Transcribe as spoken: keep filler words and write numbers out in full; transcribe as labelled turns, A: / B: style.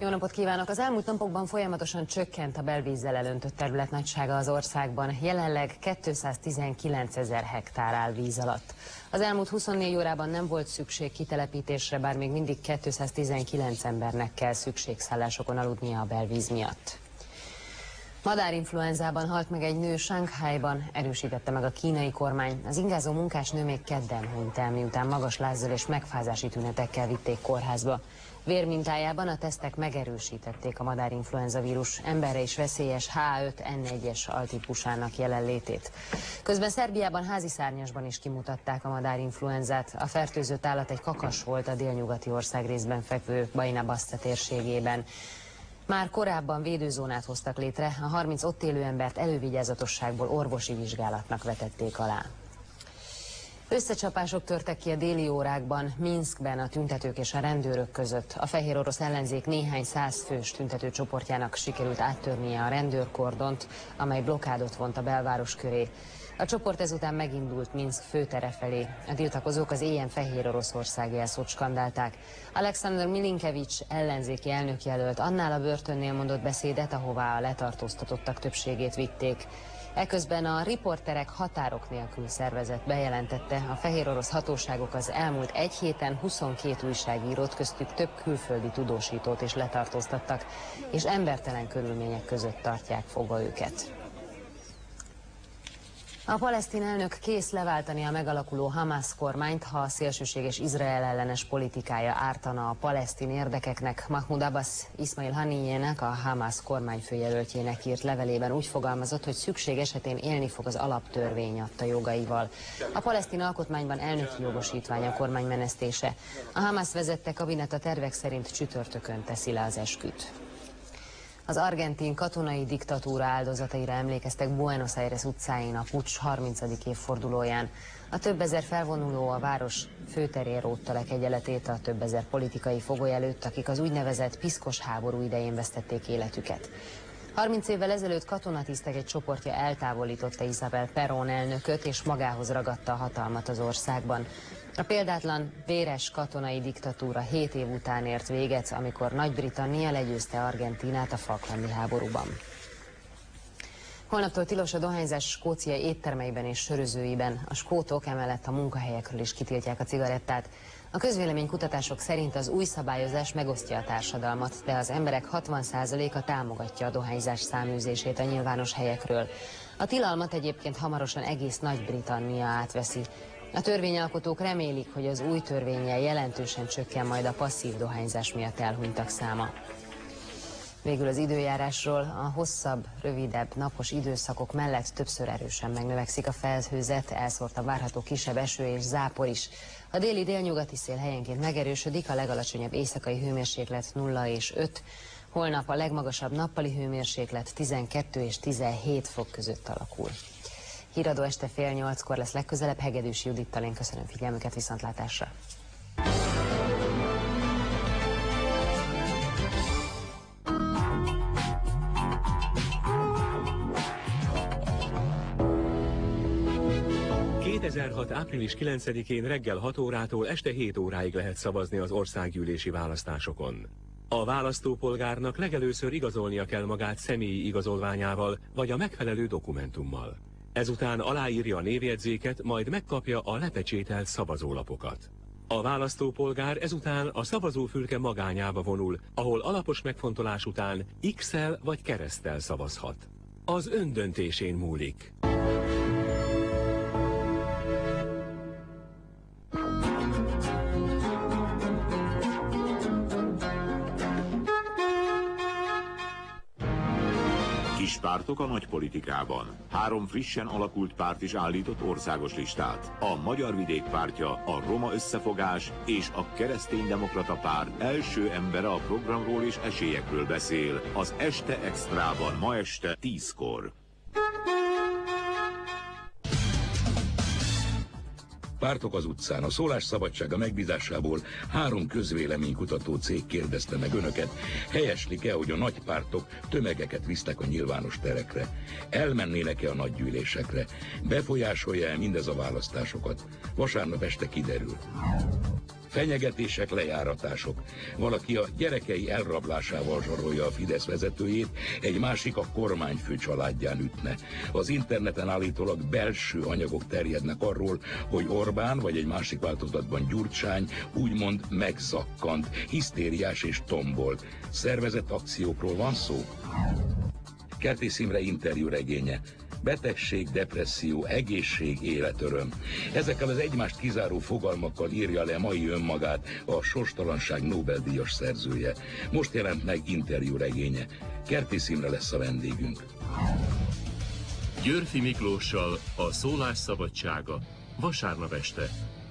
A: Jó napot kívánok! Az elmúlt napokban folyamatosan csökkent a belvízzel elöntött terület nagysága az országban. Jelenleg kétszáztizenkilencezer hektár áll víz alatt. Az elmúlt huszonnégy órában nem volt szükség kitelepítésre, bár még mindig kétszáztizenkilenc embernek kell szükségszállásokon aludnia a belvíz miatt. Madárinfluenzában halt meg egy nő Shanghaiban, erősítette meg a kínai kormány. Az ingázó munkásnő még kedden hunyt el, miután magas lázzal és megfázási tünetekkel vitték kórházba. Vérmintájában a tesztek megerősítették a madárinfluenza vírus emberre is veszélyes há öt en egyes altípusának jelenlétét. Közben Szerbiában házi szárnyasban is kimutatták a madárinfluenzát. A fertőzött állat egy kakas volt a délnyugati országrészben fekvő Bajina Baszta térségében. Már korábban védőzónát hoztak létre, a harminc ott élő embert elővigyázatosságból orvosi vizsgálatnak vetették alá. Összecsapások törtek ki a déli órákban, Minszkben a tüntetők és a rendőrök között. A fehér orosz ellenzék néhány száz fős tüntetőcsoportjának sikerült áttörnie a rendőrkordont, amely blokkádot vont a belváros köré. A csoport ezután megindult Minszk főtere felé. A tiltakozók az éjjel Fehér Oroszország jelszót skandálták. Alexander Milinkevics ellenzéki elnökjelölt annál a börtönnél mondott beszédet, ahová a letartóztatottak többségét vitték. Eközben a Riporterek Határok Nélkül szervezet bejelentette, a fehér orosz hatóságok az elmúlt egy héten huszonkét újságírót, köztük több külföldi tudósítót is letartóztattak, és embertelen körülmények között tartják fogva őket. A palesztin elnök kész leváltani a megalakuló Hamász kormányt, ha a szélsőséges Izrael ellenes politikája ártana a palesztin érdekeknek. Mahmoud Abbas Ismail Haniyének, a Hamász kormányfőjelöltjének írt levelében úgy fogalmazott, hogy szükség esetén élni fog az alaptörvény adta jogaival. A palesztin alkotmányban elnöki jogosítvány a kormány menesztése. A Hamász vezette kabinet a tervek szerint csütörtökön teszi le az esküt. Az argentin katonai diktatúra áldozataira emlékeztek Buenos Aires utcáin a puccs harmincadik évfordulóján. A több ezer felvonuló a város főterén rótta le kegyeletét a több ezer politikai fogoly előtt, akik az úgynevezett piszkos háború idején vesztették életüket. harminc évvel ezelőtt katonatisztek egy csoportja eltávolította Isabel Perón elnököt, és magához ragadta a hatalmat az országban. A példátlan, véres katonai diktatúra hét év után ért véget, amikor Nagy-Britannia legyőzte Argentínát a Falklandi háborúban. Holnaptól tilos a dohányzás skóciai éttermeiben és sörözőiben. A skótok emellett a munkahelyekről is kitiltják a cigarettát. A közvéleménykutatások szerint az új szabályozás megosztja a társadalmat, de az emberek hatvan százaléka támogatja a dohányzás száműzését a nyilvános helyekről. A tilalmat egyébként hamarosan egész Nagy-Britannia átveszi. A törvényalkotók remélik, hogy az új törvénnyel jelentősen csökken majd a passzív dohányzás miatt elhunytak száma. Végül az időjárásról: a hosszabb, rövidebb napos időszakok mellett többször erősen megnövekszik a felhőzet, elszórtan várható kisebb eső és zápor is. A déli délnyugati szél helyenként megerősödik, a legalacsonyabb éjszakai hőmérséklet nulla és öt. Holnap a legmagasabb nappali hőmérséklet tizenkettő és tizenhét fok között alakul. Híradó este fél nyolckor lesz legközelebb Hegedűs Judittal. Én köszönöm figyelmüket, viszontlátásra!
B: kétezer-hat április kilencedikén reggel hat órától este hét óráig lehet szavazni az országgyűlési választásokon. A választópolgárnak legelőször igazolnia kell magát személyi igazolványával vagy a megfelelő dokumentummal. Ezután aláírja a névjegyzéket, majd megkapja a lepecsételt szavazólapokat. A választópolgár ezután a szavazófülke magányába vonul, ahol alapos megfontolás után X-el vagy kereszttel szavazhat. Az ön döntésén múlik.
C: Kis pártok a nagy politikában. Három frissen alakult párt is állított országos listát. A Magyar Vidék Pártja, a Roma Összefogás és a Kereszténydemokrata Párt első embere a programról és esélyekről beszél az Este Extrában ma este tízkor.
D: Pártok az utcán. A szólásszabadsága megbízásából három közvéleménykutató cég kérdezte meg önöket, helyeslik-e, hogy a nagy pártok tömegeket visznek a nyilvános terekre? Elmennének-e a nagygyűlésekre? Befolyásolja-e mindez a választásokat? Vasárnap este kiderül. Fenyegetések, lejáratások. Valaki a gyerekei elrablásával zsarolja a Fidesz vezetőjét, egy másik a kormányfő családján ütne. Az interneten állítólag belső anyagok terjednek arról, hogy Orbán, vagy egy másik változatban Gyurcsány úgymond megzakkant, hisztériás és tombolt. Szervezett akciókról van szó? Kertész Imre interjú regénye. Betegség, depresszió, egészség, életöröm. Ezekkel az egymást kizáró fogalmakkal írja le mai önmagát a sorstalanság Nobel-díjas szerzője. Most jelent meg interjú regénye. Kertész Imre lesz a vendégünk.
E: Györffy Miklóssal a Szólás szabadsága vasárnap este.